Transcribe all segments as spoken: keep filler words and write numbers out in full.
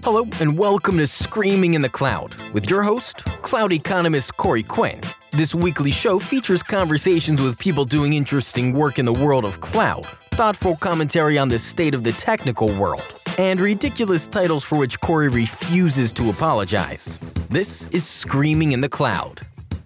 Hello, and welcome to Screaming in the Cloud with your host, cloud economist Corey Quinn. This weekly show features conversations with people doing interesting work in the world of cloud, thoughtful commentary on the state of the technical world, and ridiculous titles for which Corey refuses to apologize. This is Screaming in the Cloud.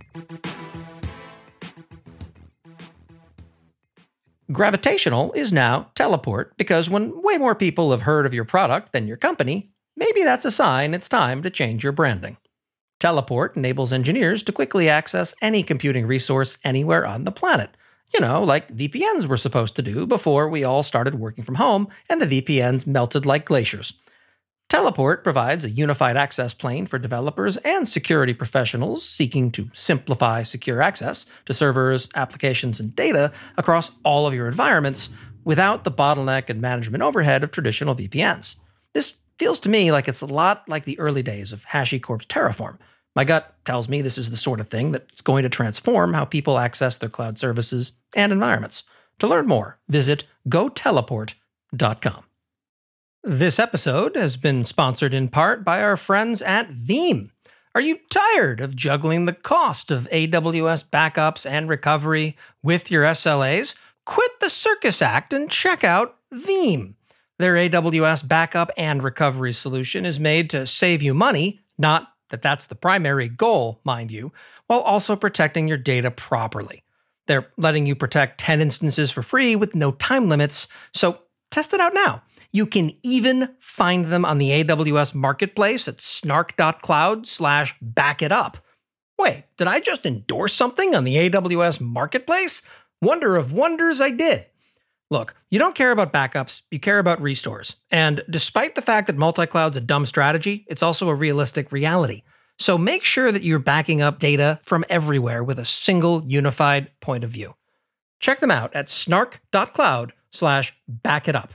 Gravitational is now teleport because when way more people have heard of your product than your company, maybe that's a sign it's time to change your branding. Teleport enables engineers to quickly access any computing resource anywhere on the planet. You know, like V P Ns were supposed to do before we all started working from home and the V P Ns melted like glaciers. Teleport provides a unified access plane for developers and security professionals seeking to simplify secure access to servers, applications, and data across all of your environments without the bottleneck and management overhead of traditional V P Ns. This feels to me like it's a lot like the early days of HashiCorp's Terraform. My gut tells me this is the sort of thing that's going to transform how people access their cloud services and environments. To learn more, visit go teleport dot com. This episode has been sponsored in part by our friends at Veeam. Are you tired of juggling the cost of A W S backups and recovery with your S L As? Quit the circus act and check out Veeam. Their A W S backup and recovery solution is made to save you money, not that that's the primary goal, mind you, while also protecting your data properly. They're letting you protect ten instances for free with no time limits, so test it out now. You can even find them on the A W S marketplace at snark.cloud slash backitup. Wait, did I just endorse something on the A W S marketplace? Wonder of wonders, I did. Look, you don't care about backups, you care about restores. And despite the fact that multi-cloud's a dumb strategy, it's also a realistic reality. So make sure that you're backing up data from everywhere with a single unified point of view. Check them out at snark.cloud slash backitup.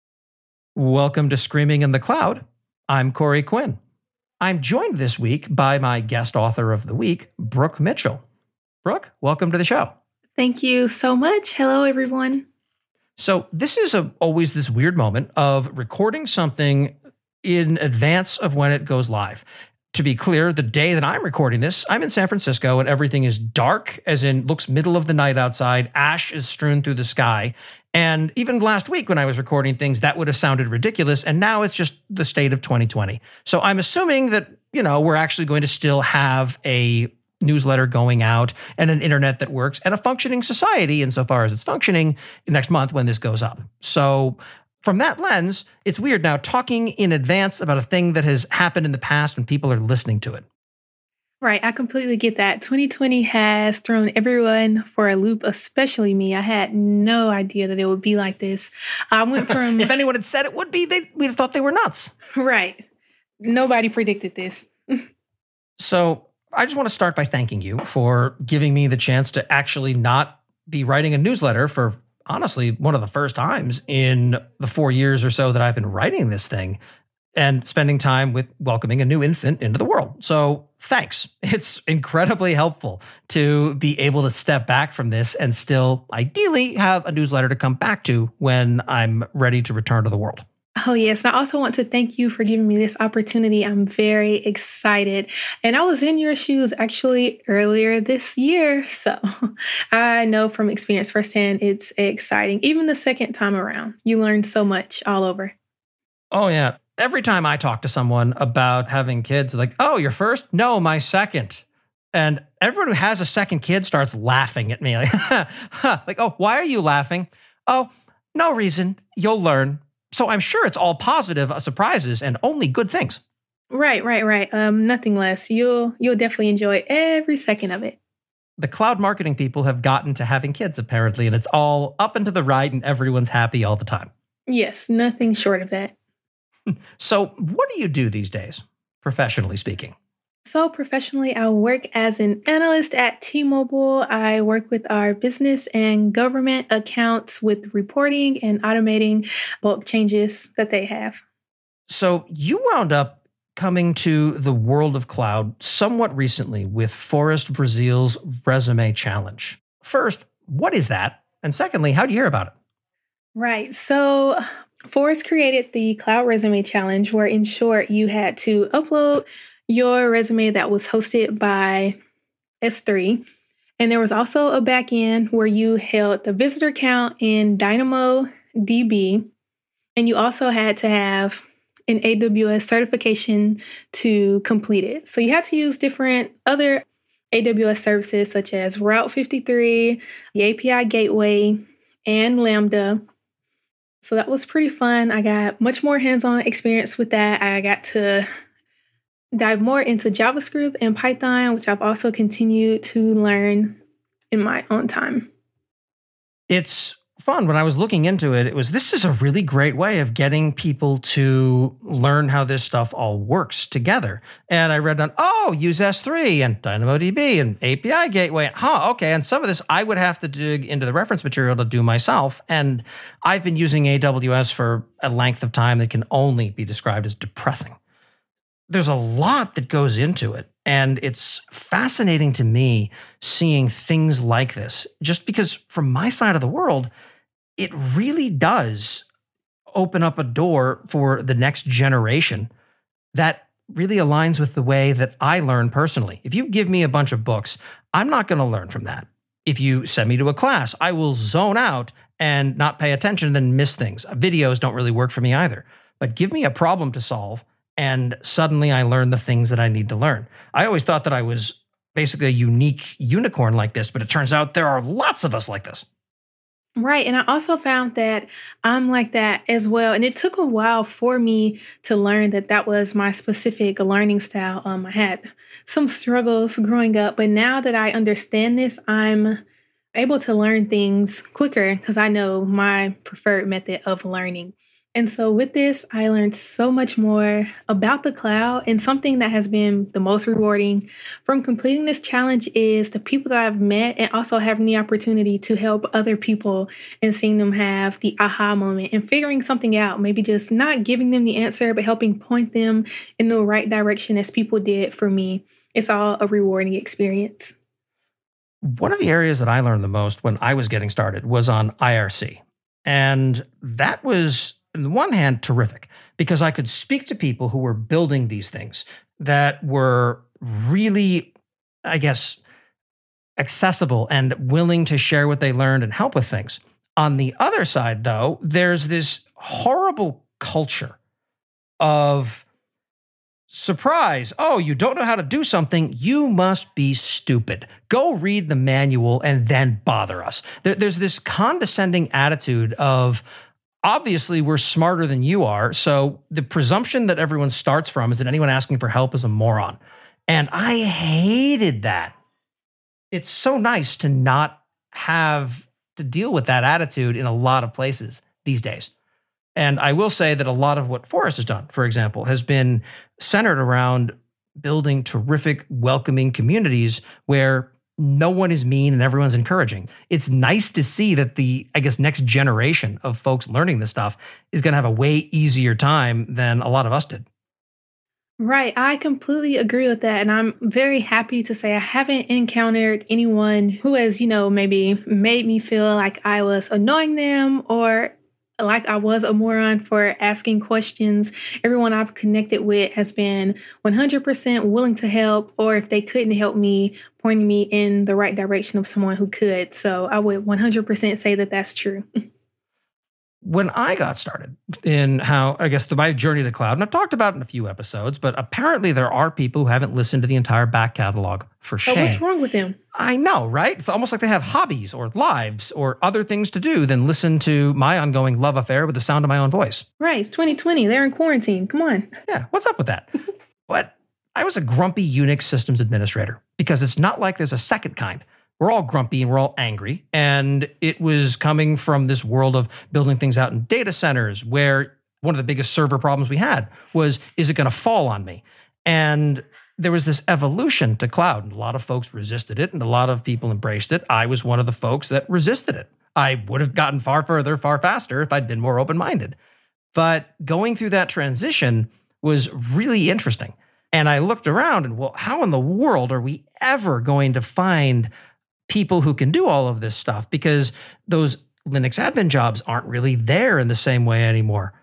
Welcome to Screaming in the Cloud. I'm Corey Quinn. I'm joined this week by my guest author of the week, Brooke Mitchell. Brooke, welcome to the show. Thank you so much. Hello, everyone. So this is a, always this weird moment of recording something in advance of when it goes live. To be clear, the day that I'm recording this, I'm in San Francisco and everything is dark, as in looks middle of the night outside. Ash is strewn through the sky. And even last week when I was recording things, that would have sounded ridiculous. And now it's just the state of twenty twenty. So I'm assuming that, you know, we're actually going to still have a newsletter going out and an internet that works and a functioning society insofar as it's functioning next month when this goes up. So from that lens, it's weird now talking in advance about a thing that has happened in the past when people are listening to it. Right. I completely get that. twenty twenty has thrown everyone for a loop, especially me. I had no idea that it would be like this. I went from... If anyone had said it would be, they, we'd have thought they were nuts. Right. Nobody predicted this. So I just want to start by thanking you for giving me the chance to actually not be writing a newsletter for, honestly, one of the first times in the four years or so that I've been writing this thing, and spending time with welcoming a new infant into the world. So thanks. It's incredibly helpful to be able to step back from this and still ideally have a newsletter to come back to when I'm ready to return to the world. Oh, yes. And I also want to thank you for giving me this opportunity. I'm very excited. And I was in your shoes actually earlier this year. So I know from experience firsthand, it's exciting. Even the second time around, you learn so much all over. Oh, yeah. Every time I talk to someone about having kids, like, oh, your first? No, my second. And everyone who has a second kid starts laughing at me. Like, like, oh, why are you laughing? Oh, no reason. You'll learn. So I'm sure it's all positive surprises and only good things. Right, right, right. Um, nothing less. You'll you'll definitely enjoy every second of it. The cloud marketing people have gotten to having kids, apparently, and it's all up and to the right and everyone's happy all the time. Yes, nothing short of that. So what do you do these days, professionally speaking? So professionally, I work as an analyst at T-Mobile. I work with our business and government accounts with reporting and automating bulk changes that they have. So you wound up coming to the world of cloud somewhat recently with Forrest Brazil's Resume Challenge. First, what is that? And secondly, how do you hear about it? Right. So Forrest created the Cloud Resume Challenge, where in short, you had to upload your resume that was hosted by S three. And there was also a backend where you held the visitor count in DynamoDB. And you also had to have an A W S certification to complete it. So you had to use different other A W S services such as Route fifty-three, the A P I Gateway, and Lambda. So that was pretty fun. I got much more hands-on experience with that. I got to dive more into JavaScript and Python, which I've also continued to learn in my own time. It's fun. When I was looking into it, it was, this is a really great way of getting people to learn how this stuff all works together. And I read on, oh, use S three and DynamoDB and A P I Gateway. Huh, okay. And some of this I would have to dig into the reference material to do myself. And I've been using A W S for a length of time that can only be described as depressing. There's a lot that goes into it. And it's fascinating to me seeing things like this, just because from my side of the world, it really does open up a door for the next generation that really aligns with the way that I learn personally. If you give me a bunch of books, I'm not going to learn from that. If you send me to a class, I will zone out and not pay attention and then miss things. Videos don't really work for me either. But give me a problem to solve, and suddenly I learn the things that I need to learn. I always thought that I was basically a unique unicorn like this, but it turns out there are lots of us like this. Right. And I also found that I'm like that as well. And it took a while for me to learn that that was my specific learning style. Um, I had some struggles growing up, but now that I understand this, I'm able to learn things quicker because I know my preferred method of learning. And so with this, I learned so much more about the cloud, and something that has been the most rewarding from completing this challenge is the people that I've met, and also having the opportunity to help other people and seeing them have the aha moment and figuring something out, maybe just not giving them the answer, but helping point them in the right direction as people did for me. It's all a rewarding experience. One of the areas that I learned the most when I was getting started was on I R C. And that was, on the one hand, terrific, because I could speak to people who were building these things that were really, I guess, accessible and willing to share what they learned and help with things. On the other side, though, there's this horrible culture of surprise. Oh, you don't know how to do something? You must be stupid. Go read the manual and then bother us. There, there's this condescending attitude of, obviously, we're smarter than you are. So the presumption that everyone starts from is that anyone asking for help is a moron. And I hated that. It's so nice to not have to deal with that attitude in a lot of places these days. And I will say that a lot of what Forrest has done, for example, has been centered around building terrific, welcoming communities where no one is mean and everyone's encouraging. It's nice to see that the, I guess, next generation of folks learning this stuff is going to have a way easier time than a lot of us did. Right. I completely agree with that. And I'm very happy to say I haven't encountered anyone who has, you know, maybe made me feel like I was annoying them or like I was a moron for asking questions. Everyone I've connected with has been one hundred percent willing to help, or if they couldn't help me, pointing me in the right direction of someone who could. So I would one hundred percent say that that's true. When I got started in how, I guess, the, my journey to cloud, and I've talked about it in a few episodes, but apparently there are people who haven't listened to the entire back catalog, for shame. Oh, what's wrong with them? I know, right? It's almost like they have hobbies or lives or other things to do than listen to my ongoing love affair with the sound of my own voice. Right. It's twenty twenty. They're in quarantine. Come on. Yeah. What's up with that? But I was a grumpy Unix systems administrator because it's not like there's a second kind. We're all grumpy and we're all angry. And it was coming from this world of building things out in data centers where one of the biggest server problems we had was, is it going to fall on me? And there was this evolution to cloud. And a lot of folks resisted it and a lot of people embraced it. I was one of the folks that resisted it. I would have gotten far further, far faster if I'd been more open-minded. But going through that transition was really interesting. And I looked around and, well, how in the world are we ever going to find people who can do all of this stuff? Because those Linux admin jobs aren't really there in the same way anymore.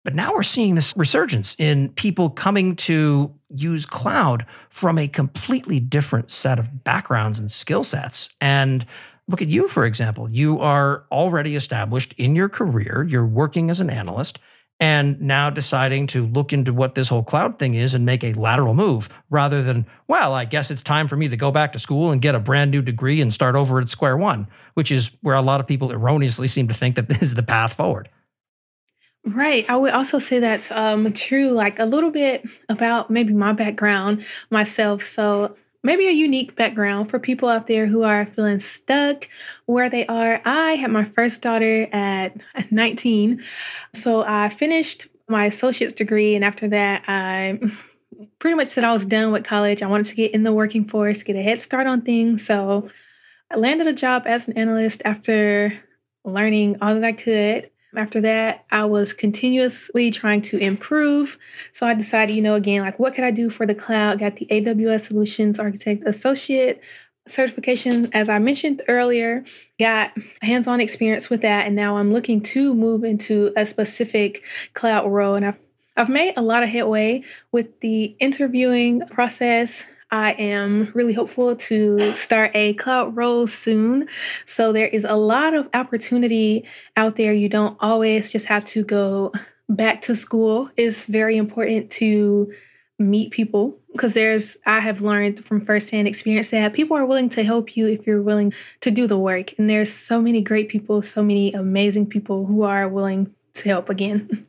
But now we're seeing this resurgence in people coming to use cloud from a completely different set of backgrounds and skill sets. And look at you, for example. You are already established in your career. You're working as an analyst and now deciding to look into what this whole cloud thing is and make a lateral move rather than, well, I guess it's time for me to go back to school and get a brand new degree and start over at square one, which is where a lot of people erroneously seem to think that this is the path forward. Right. I would also say that's um, true, like a little bit about maybe my background myself. So maybe a unique background for people out there who are feeling stuck where they are. I had my first daughter at nineteen. So I finished my associate's degree. And after that, I pretty much said I was done with college. I wanted to get in the working force, get a head start on things. So I landed a job as an analyst after learning all that I could. After that, I was continuously trying to improve. So I decided, you know, again, like what could I do for the cloud? Got the A W S Solutions Architect Associate certification, as I mentioned earlier, got hands-on experience with that. And now I'm looking to move into a specific cloud role. And I've, I've made a lot of headway with the interviewing process. I am really hopeful to start a cloud role soon. So there is a lot of opportunity out there. You don't always just have to go back to school. It's very important to meet people because there's, I have learned from firsthand experience that people are willing to help you if you're willing to do the work. And there's so many great people, so many amazing people who are willing to help again.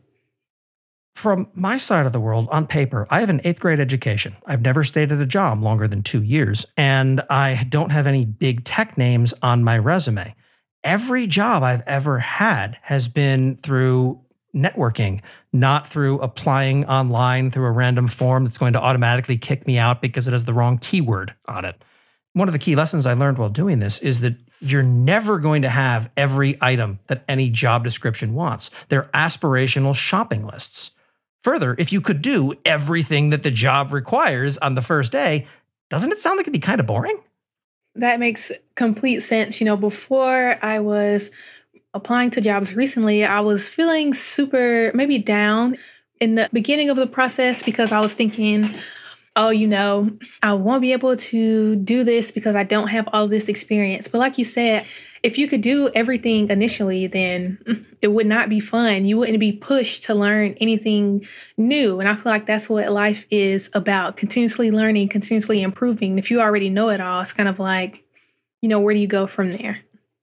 From my side of the world, on paper, I have an eighth grade education. I've never stayed at a job longer than two years, and I don't have any big tech names on my resume. Every job I've ever had has been through networking, not through applying online through a random form that's going to automatically kick me out because it has the wrong keyword on it. One of the key lessons I learned while doing this is that you're never going to have every item that any job description wants. They're aspirational shopping lists. Further, if you could do everything that the job requires on the first day, doesn't it sound like it'd be kind of boring? That makes complete sense. You know, before I was applying to jobs recently, I was feeling super maybe down in the beginning of the process because I was thinking, oh, you know, I won't be able to do this because I don't have all this experience. But like you said, if you could do everything initially, then it would not be fun. You wouldn't be pushed to learn anything new. And I feel like that's what life is about, continuously learning, continuously improving. If you already know it all, it's kind of like, you know, where do you go from there?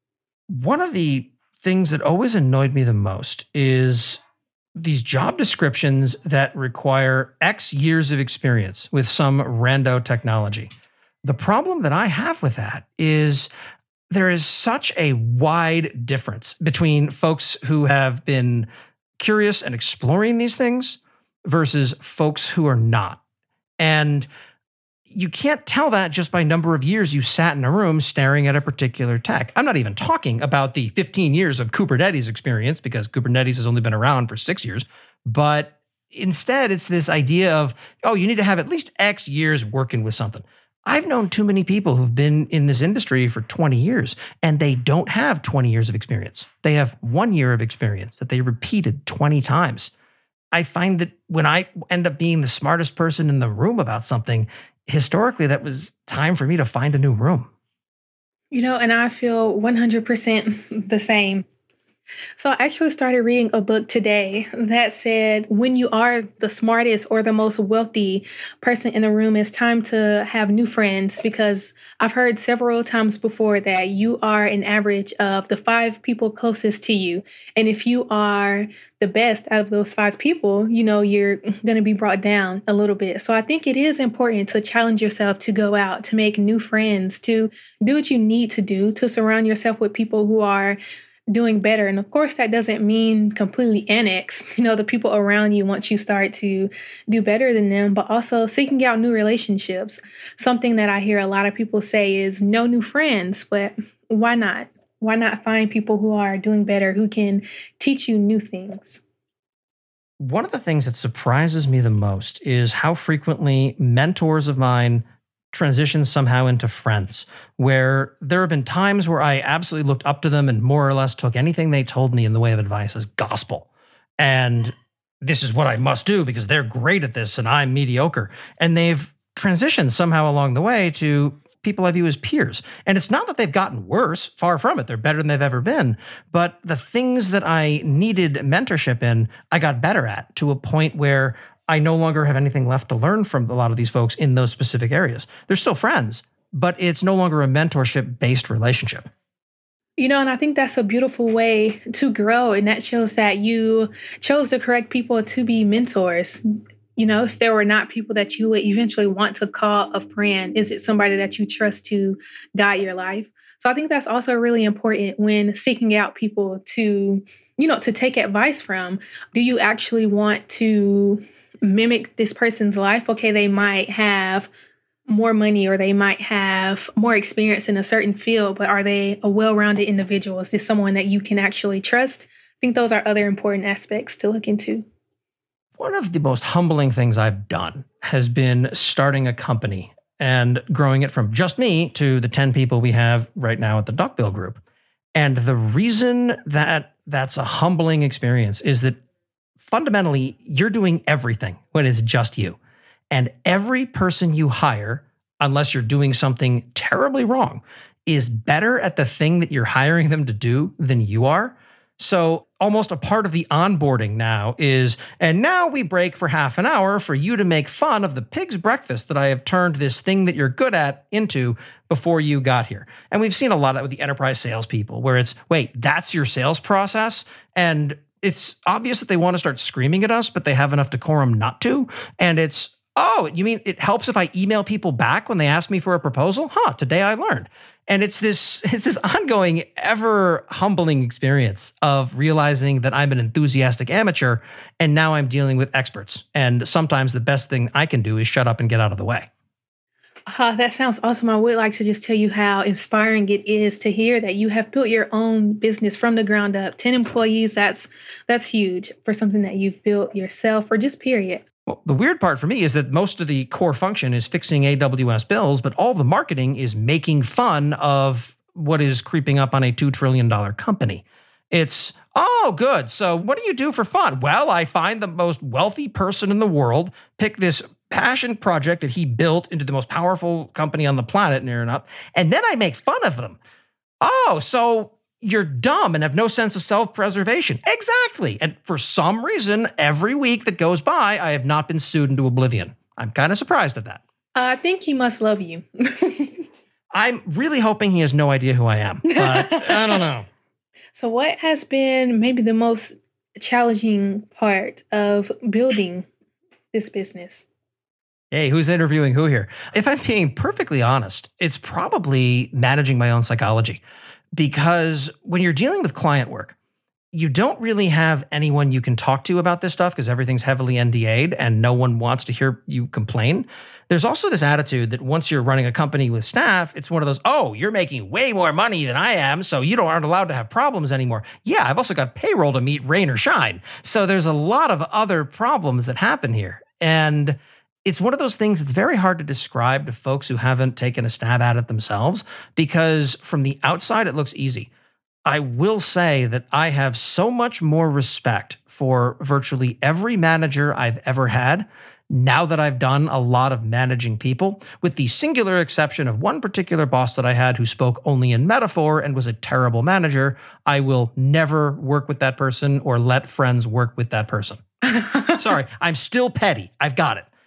One of the things that always annoyed me the most is these job descriptions that require X years of experience with some rando technology. The problem that I have with that is there is such a wide difference between folks who have been curious and exploring these things versus folks who are not. And you can't tell that just by number of years you sat in a room staring at a particular tech. I'm not even talking about the fifteen years of Kubernetes experience because Kubernetes has only been around for six years. But instead, it's this idea of, oh, you need to have at least X years working with something. I've known too many people who've been in this industry for twenty years, and they don't have twenty years of experience. They have one year of experience that they repeated twenty times. I find that when I end up being the smartest person in the room about something, historically, that was time for me to find a new room. You know, and I feel one hundred percent the same. So I actually started reading a book today that said, when you are the smartest or the most wealthy person in the room, it's time to have new friends, because I've heard several times before that you are an average of the five people closest to you. And if you are the best out of those five people, you know, you're going to be brought down a little bit. So I think it is important to challenge yourself to go out, to make new friends, to do what you need to do, to surround yourself with people who are doing better. And of course, that doesn't mean completely annex, you know, the people around you once you start to do better than them, but also seeking out new relationships. Something that I hear a lot of people say is no new friends, but why not? Why not find people who are doing better, who can teach you new things? One of the things that surprises me the most is how frequently mentors of mine transition somehow into friends, where there have been times where I absolutely looked up to them and more or less took anything they told me in the way of advice as gospel. And this is what I must do because they're great at this and I'm mediocre. And they've transitioned somehow along the way to people I view as peers. And it's not that they've gotten worse, far from it. They're better than they've ever been. But the things that I needed mentorship in, I got better at to a point where I no longer have anything left to learn from a lot of these folks in those specific areas. They're still friends, but it's no longer a mentorship-based relationship. You know, and I think that's a beautiful way to grow. And that shows that you chose the correct people to be mentors. You know, if there were not people that you would eventually want to call a friend, is it somebody that you trust to guide your life? So I think that's also really important when seeking out people to, you know, to take advice from. Do you actually want to mimic this person's life? Okay, they might have more money or they might have more experience in a certain field, but are they a well-rounded individual? Is this someone that you can actually trust? I think those are other important aspects to look into. One of the most humbling things I've done has been starting a company and growing it from just me to the ten people we have right now at the Duckbill Group. And the reason that that's a humbling experience is that fundamentally, you're doing everything when it's just you. And every person you hire, unless you're doing something terribly wrong, is better at the thing that you're hiring them to do than you are. So almost a part of the onboarding now is, and now we break for half an hour for you to make fun of the pig's breakfast that I have turned this thing that you're good at into before you got here. And we've seen a lot of that with the enterprise salespeople, where it's, wait, that's your sales process? And it's obvious that they want to start screaming at us, but they have enough decorum not to. And it's, oh, you mean it helps if I email people back when they ask me for a proposal? Huh, today I learned. And it's this it's this ongoing, ever humbling experience of realizing that I'm an enthusiastic amateur and now I'm dealing with experts. And sometimes the best thing I can do is shut up and get out of the way. Uh, that sounds awesome. I would like to just tell you how inspiring it is to hear that you have built your own business from the ground up. ten employees, that's that's huge for something that you've built yourself or just period. Well, the weird part for me is that most of the core function is fixing A W S bills, but all the marketing is making fun of what is creeping up on a two trillion dollars company. It's, oh, good. So what do you do for fun? Well, I find the most wealthy person in the world, pick this passion project that he built into the most powerful company on the planet, near enough, and then I make fun of them. Oh, so you're dumb and have no sense of self-preservation. Exactly. And for some reason, every week that goes by, I have not been sued into oblivion. I'm kind of surprised at that. Uh, I think he must love you. I'm really hoping he has no idea who I am, but I don't know. So what has been maybe the most challenging part of building this business? Hey, who's interviewing who here? If I'm being perfectly honest, it's probably managing my own psychology. Because when you're dealing with client work, you don't really have anyone you can talk to about this stuff because everything's heavily N D A'd and no one wants to hear you complain. There's also this attitude that once you're running a company with staff, it's one of those, oh, you're making way more money than I am, so you don't aren't allowed to have problems anymore. Yeah, I've also got payroll to meet, rain or shine. So there's a lot of other problems that happen here. And it's one of those things that's very hard to describe to folks who haven't taken a stab at it themselves, because from the outside, it looks easy. I will say that I have so much more respect for virtually every manager I've ever had now that I've done a lot of managing people, with the singular exception of one particular boss that I had who spoke only in metaphor and was a terrible manager. I will never work with that person or let friends work with that person. Sorry, I'm still petty. I've got it.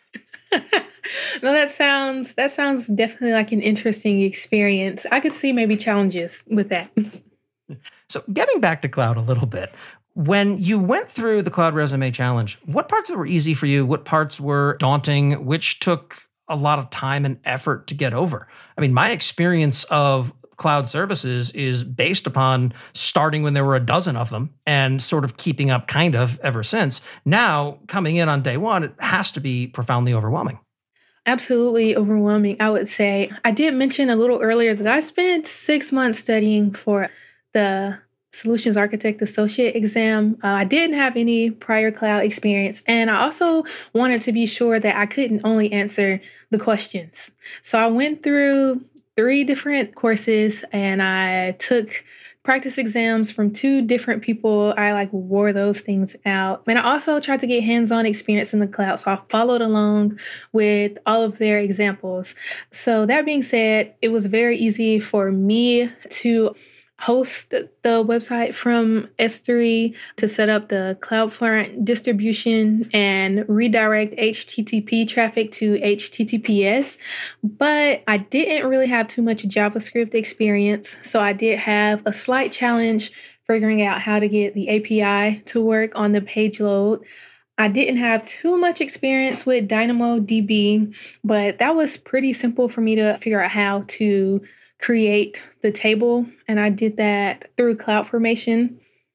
No, that sounds that sounds definitely like an interesting experience. I could see maybe challenges with that. So getting back to cloud a little bit, when you went through the Cloud Resume Challenge, what parts were easy for you? What parts were daunting? Which took a lot of time and effort to get over? I mean, my experience of cloud services is based upon starting when there were a dozen of them and sort of keeping up kind of ever since. Now, coming in on day one, it has to be profoundly overwhelming. Absolutely overwhelming, I would say. I did mention a little earlier that I spent six months studying for the Solutions Architect Associate exam. Uh, I didn't have any prior cloud experience, and I also wanted to be sure that I couldn't only answer the questions. So I went through three different courses and I took practice exams from two different people. I like wore those things out. And I also tried to get hands-on experience in the cloud. So I followed along with all of their examples. So that being said, it was very easy for me to host the website from S three, to set up the CloudFront distribution and redirect H T T P traffic to H T T P S. But I didn't really have too much JavaScript experience, so I did have a slight challenge figuring out how to get the A P I to work on the page load. I didn't have too much experience with DynamoDB, but that was pretty simple for me to figure out how to create the table, and I did that through CloudFormation.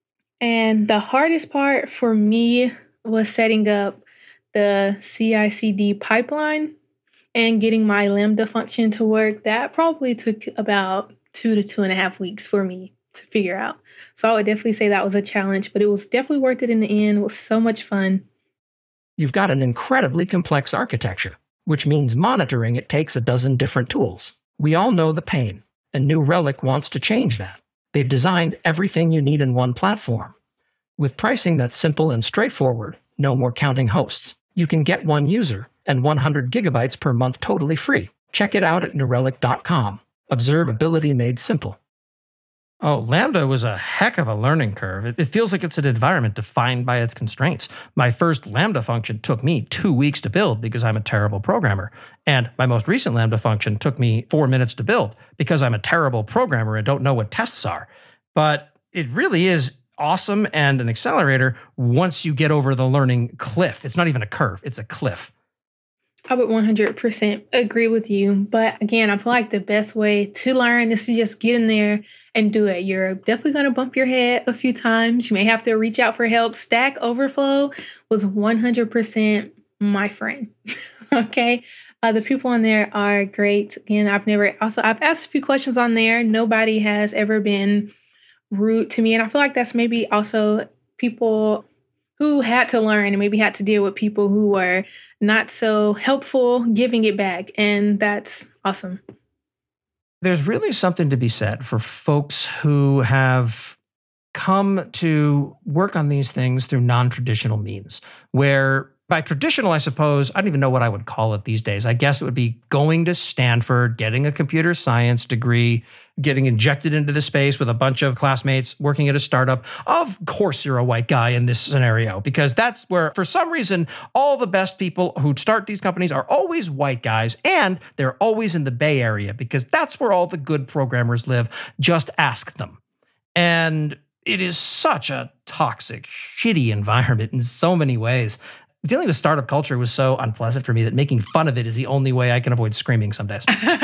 And the hardest part for me was setting up the C I C D pipeline and getting my Lambda function to work. That probably took about two to two and a half weeks for me to figure out. So I would definitely say that was a challenge, but it was definitely worth it in the end. It was so much fun. You've got an incredibly complex architecture, which means monitoring it takes a dozen different tools. We all know the pain, and New Relic wants to change that. They've designed everything you need in one platform. With pricing that's simple and straightforward, no more counting hosts, you can get one user and one hundred gigabytes per month totally free. Check it out at new relic dot com. Observability made simple. Oh, Lambda was a heck of a learning curve. It, it feels like it's an environment defined by its constraints. My first Lambda function took me two weeks to build because I'm a terrible programmer. And my most recent Lambda function took me four minutes to build because I'm a terrible programmer and don't know what tests are. But it really is awesome and an accelerator once you get over the learning cliff. It's not even a curve, it's a cliff. I would one hundred percent agree with you. But again, I feel like the best way to learn is to just get in there and do it. You're definitely going to bump your head a few times. You may have to reach out for help. Stack Overflow was one hundred percent my friend. Okay. Uh, the people on there are great. Again, I've never, also, I've asked a few questions on there. Nobody has ever been rude to me. And I feel like that's maybe also people who had to learn and maybe had to deal with people who were not so helpful giving it back. And that's awesome. There's really something to be said for folks who have come to work on these things through non-traditional means, where by traditional, I suppose, I don't even know what I would call it these days. I guess it would be going to Stanford, getting a computer science degree, getting injected into the space with a bunch of classmates working at a startup. Of course you're a white guy in this scenario, because that's where, for some reason, all the best people who start these companies are always white guys, and they're always in the Bay Area, because that's where all the good programmers live. Just ask them. And it is such a toxic, shitty environment in so many ways. Dealing with startup culture was so unpleasant for me that making fun of it is the only way I can avoid screaming some days.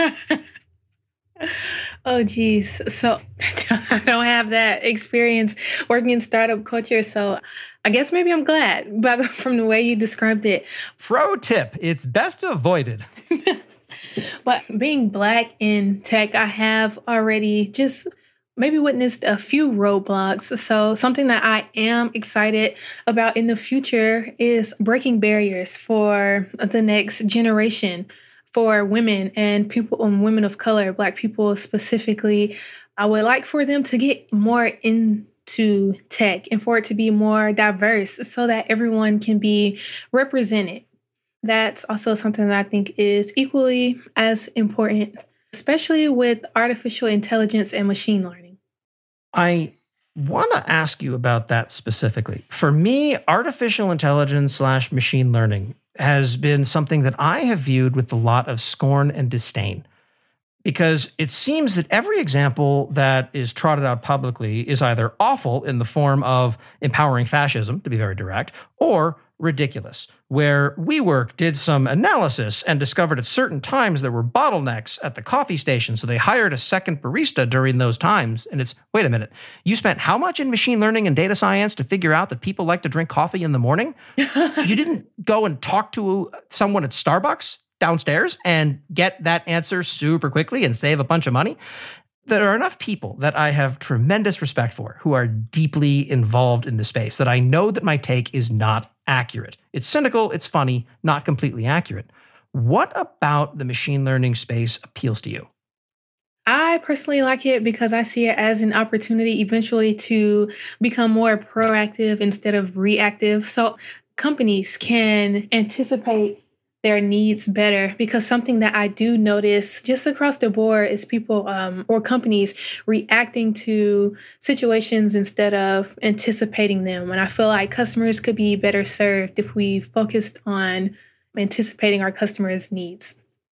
Oh, geez. So I don't have that experience working in startup culture. So I guess maybe I'm glad by the, from the way you described it. Pro tip, it's best avoided. But being Black in tech, I have already just maybe witnessed a few roadblocks. So something that I am excited about in the future is breaking barriers for the next generation, for women and people and women of color, Black people specifically. I would like for them to get more into tech and for it to be more diverse so that everyone can be represented. That's also something that I think is equally as important, especially with artificial intelligence and machine learning. I want to ask you about that specifically. For me, artificial intelligence slash machine learning has been something that I have viewed with a lot of scorn and disdain, because it seems that every example that is trotted out publicly is either awful in the form of empowering fascism, to be very direct, or ridiculous, where WeWork did some analysis and discovered at certain times there were bottlenecks at the coffee station, so they hired a second barista during those times. And it's, wait a minute, you spent how much in machine learning and data science to figure out that people like to drink coffee in the morning? You didn't go and talk to someone at Starbucks downstairs and get that answer super quickly and save a bunch of money? There are enough people that I have tremendous respect for who are deeply involved in the space that I know that my take is not accurate. It's cynical, it's funny, not completely accurate. What about the machine learning space appeals to you? I personally like it because I see it as an opportunity eventually to become more proactive instead of reactive. So companies can anticipate their needs better because something that I do notice just across the board is people um, or companies reacting to situations instead of anticipating them. And I feel like customers could be better served if we focused on anticipating our customers' needs.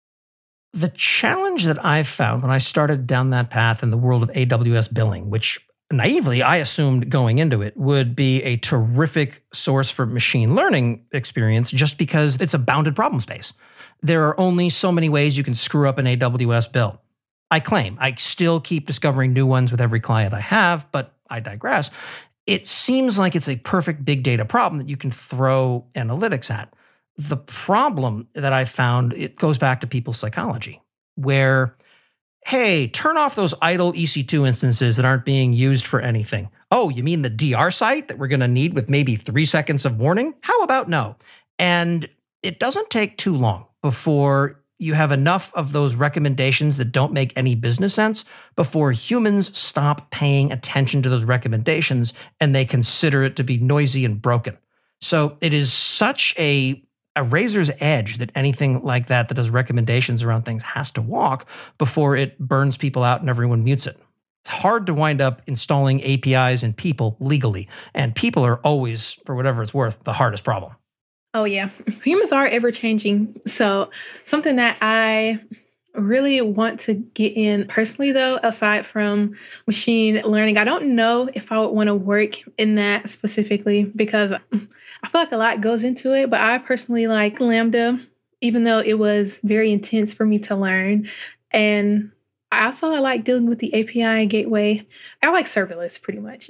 The challenge that I've found when I started down that path in the world of A W S billing, which naively I assumed going into it would be a terrific source for machine learning experience just because it's a bounded problem space. There are only so many ways you can screw up an A W S bill. I claim I still keep discovering new ones with every client I have, but I digress. It seems like it's a perfect big data problem that you can throw analytics at. The problem that I found, it goes back to people's psychology, where, hey, turn off those idle E C two instances that aren't being used for anything. Oh, you mean the D R site that we're going to need with maybe three seconds of warning? How about no? And it doesn't take too long before you have enough of those recommendations that don't make any business sense before humans stop paying attention to those recommendations and they consider it to be noisy and broken. So it is such a a razor's edge that anything like that that does recommendations around things has to walk before it burns people out and everyone mutes it. It's hard to wind up installing A P Is in people legally, and people are always, for whatever it's worth, the hardest problem. Oh, yeah. Humans are ever changing. So something that I really want to get in personally, though, aside from machine learning, I don't know if I would want to work in that specifically because I feel like a lot goes into it. But I personally like Lambda, even though it was very intense for me to learn. And I also I like dealing with the A P I gateway. I like serverless pretty much.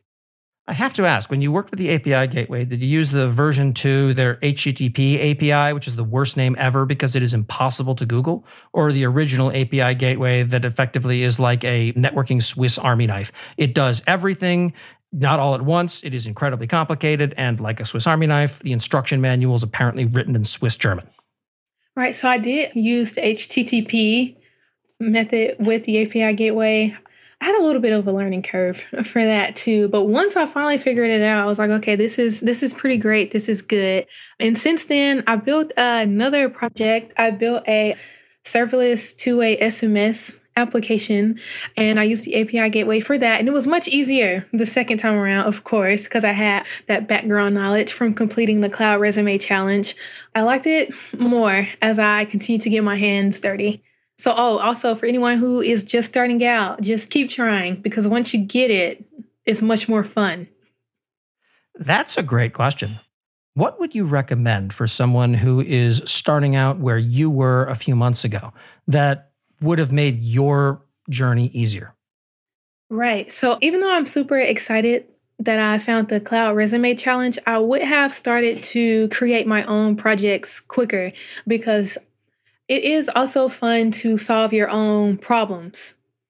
I have to ask, when you worked with the A P I gateway, did you use the version two, their H T T P A P I, which is the worst name ever because it is impossible to Google, or the original A P I gateway that effectively is like a networking Swiss Army knife? It does everything, not all at once. It is incredibly complicated, and like a Swiss Army knife, the instruction manual is apparently written in Swiss German. Right, so I did use the H T T P method with the A P I gateway. I had a little bit of a learning curve for that too. But once I finally figured it out, I was like, okay, this is this is pretty great. This is good. And since then, I built another project. I built a serverless two-way S M S application, and I used the A P I gateway for that. And it was much easier the second time around, of course, because I had that background knowledge from completing the Cloud Resume Challenge. I liked it more as I continued to get my hands dirty. So, oh, also for anyone who is just starting out, just keep trying because once you get it, it's much more fun. That's a great question. What would you recommend for someone who is starting out where you were a few months ago that would have made your journey easier? Right. So even though I'm super excited that I found the Cloud Resume Challenge, I would have started to create my own projects quicker because it is also fun to solve your own problems,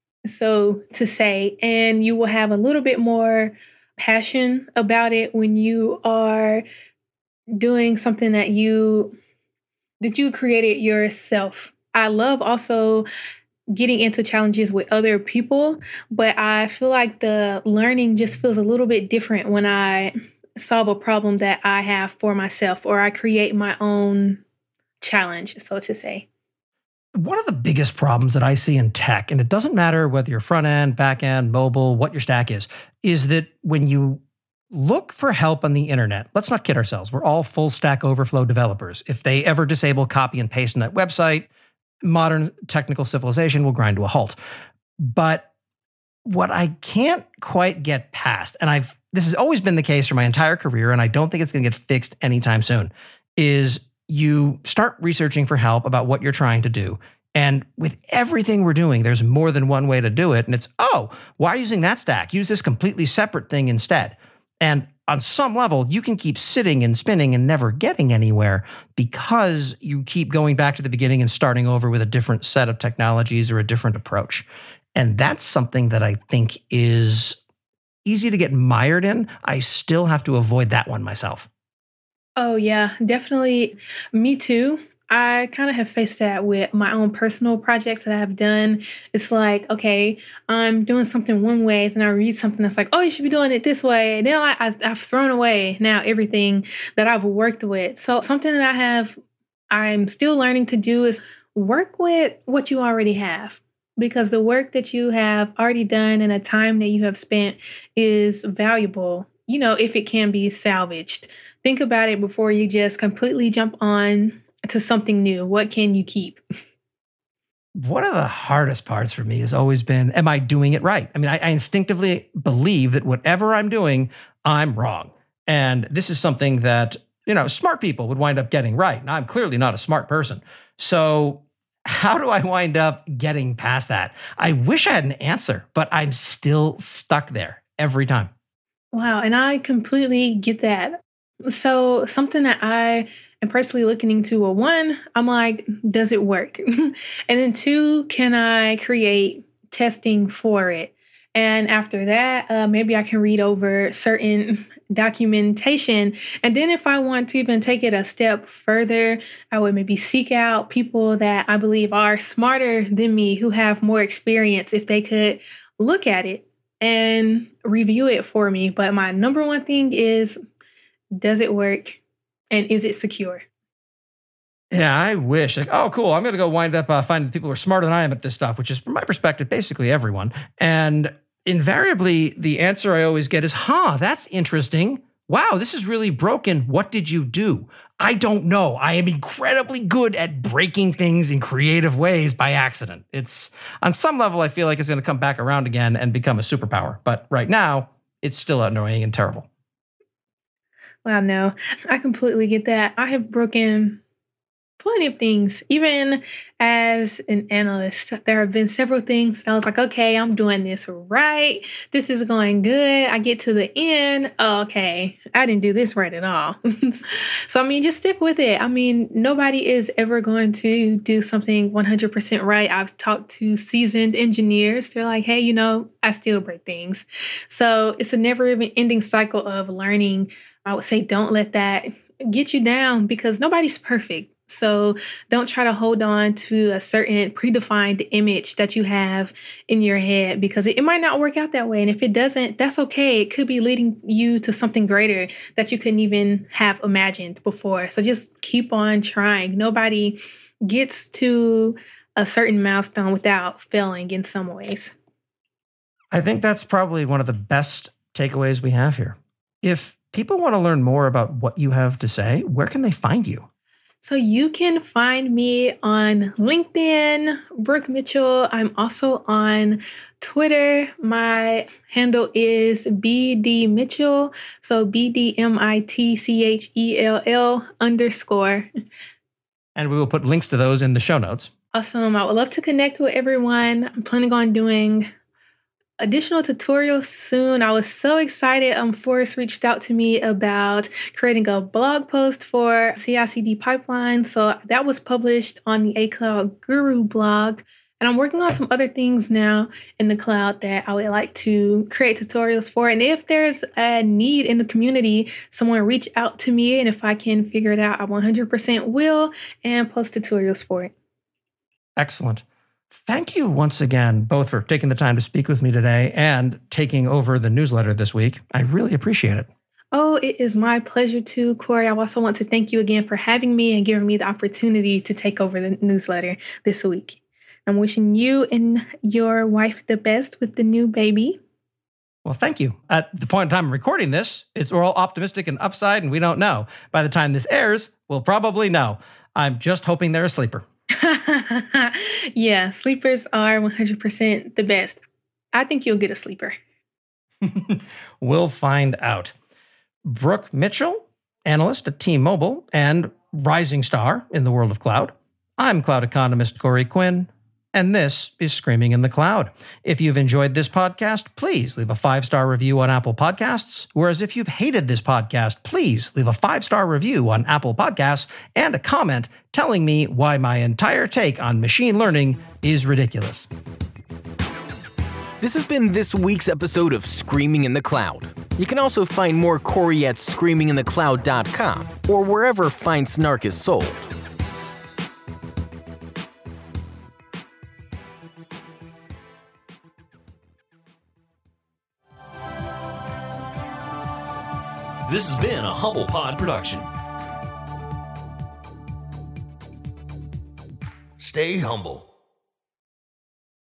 so to say, and you will have a little bit more passion about it when you are doing something that you that you created yourself. I love also getting into challenges with other people, but I feel like the learning just feels a little bit different when I solve a problem that I have for myself or I create my own challenge, so to say. One of the biggest problems that I see in tech, and it doesn't matter whether you're front end, back end, mobile, what your stack is, is that when you look for help on the internet, let's not kid ourselves, we're all full Stack Overflow developers. If they ever disable copy and paste on that website, modern technical civilization will grind to a halt. But what I can't quite get past, and I've this has always been the case for my entire career, and I don't think it's going to get fixed anytime soon, is you start researching for help about what you're trying to do. And with everything we're doing, there's more than one way to do it. And it's, oh, why are you using that stack? Use this completely separate thing instead. And on some level, you can keep sitting and spinning and never getting anywhere because you keep going back to the beginning and starting over with a different set of technologies or a different approach. And that's something that I think is easy to get mired in. I still have to avoid that one myself. Oh, yeah, definitely. Me too. I kind of have faced that with my own personal projects that I've done. It's like, okay, I'm doing something one way, then I read something that's like, oh, you should be doing it this way. And then I, I, I've thrown away now everything that I've worked with. So something that I have, I'm still learning to do is work with what you already have. Because the work that you have already done and the time that you have spent is valuable, you know, if it can be salvaged. Think about it before you just completely jump on to something new. What can you keep? One of the hardest parts for me has always been, am I doing it right? I mean, I, I instinctively believe that whatever I'm doing, I'm wrong. And this is something that, you know, smart people would wind up getting right. And I'm clearly not a smart person. So how do I wind up getting past that? I wish I had an answer, but I'm still stuck there every time. Wow. And I completely get that. So something that I am personally looking into, well, one, I'm like, does it work? And then two, can I create testing for it? And after that, uh, maybe I can read over certain documentation. And then if I want to even take it a step further, I would maybe seek out people that I believe are smarter than me, who have more experience, if they could look at it and review it for me. But my number one thing is, does it work? And is it secure? Yeah, I wish. Like, oh, cool. I'm going to go wind up uh, finding people who are smarter than I am at this stuff, which is, from my perspective, basically everyone. And invariably, the answer I always get is, huh, that's interesting. Wow, this is really broken. What did you do? I don't know. I am incredibly good at breaking things in creative ways by accident. It's, on some level, I feel like it's going to come back around again and become a superpower. But right now, it's still annoying and terrible. Well, no, I completely get that. I have broken plenty of things. Even as an analyst, there have been several things that I was like, okay, I'm doing this right. This is going good. I get to the end. Oh, okay, I didn't do this right at all. So, I mean, just stick with it. I mean, nobody is ever going to do something one hundred percent right. I've talked to seasoned engineers. They're like, hey, you know, I still break things. So it's a never even ending cycle of learning. I would say don't let that get you down, because nobody's perfect. So don't try to hold on to a certain predefined image that you have in your head, because it, it might not work out that way. And if it doesn't, that's okay. It could be leading you to something greater that you couldn't even have imagined before. So just keep on trying. Nobody gets to a certain milestone without failing in some ways. I think that's probably one of the best takeaways we have here. If people want to learn more about what you have to say, where can they find you? So you can find me on LinkedIn, Brooke Mitchell. I'm also on Twitter. My handle is B D Mitchell. So B D M I T C H E L L underscore. And we will put links to those in the show notes. Awesome. I would love to connect with everyone. I'm planning on doing additional tutorials soon. I was so excited. Um, Forrest reached out to me about creating a blog post for C I C D pipeline. So that was published on the A Cloud Guru blog. And I'm working on some other things now in the cloud that I would like to create tutorials for. And if there's a need in the community, someone reach out to me. And if I can figure it out, I one hundred percent will and post tutorials for it. Excellent. Thank you once again, both for taking the time to speak with me today and taking over the newsletter this week. I really appreciate it. Oh, it is my pleasure too, Corey. I also want to thank you again for having me and giving me the opportunity to take over the newsletter this week. I'm wishing you and your wife the best with the new baby. Well, thank you. At the point in time of recording this, it's we're all optimistic and upside, and we don't know. By the time this airs, we'll probably know. I'm just hoping they're a sleeper. Yeah, sleepers are one hundred percent the best. I think you'll get a sleeper. We'll find out. Brooke Mitchell, analyst at T-Mobile and rising star in the world of cloud. I'm cloud economist Corey Quinn, and this is Screaming in the Cloud. If you've enjoyed this podcast, please leave a five-star review on Apple Podcasts. Whereas if you've hated this podcast, please leave a five-star review on Apple Podcasts and a comment telling me why my entire take on machine learning is ridiculous. This has been this week's episode of Screaming in the Cloud. You can also find more Corey at screaming in the cloud dot com or wherever fine snark is sold. This has been a Humble Pod production. Stay humble.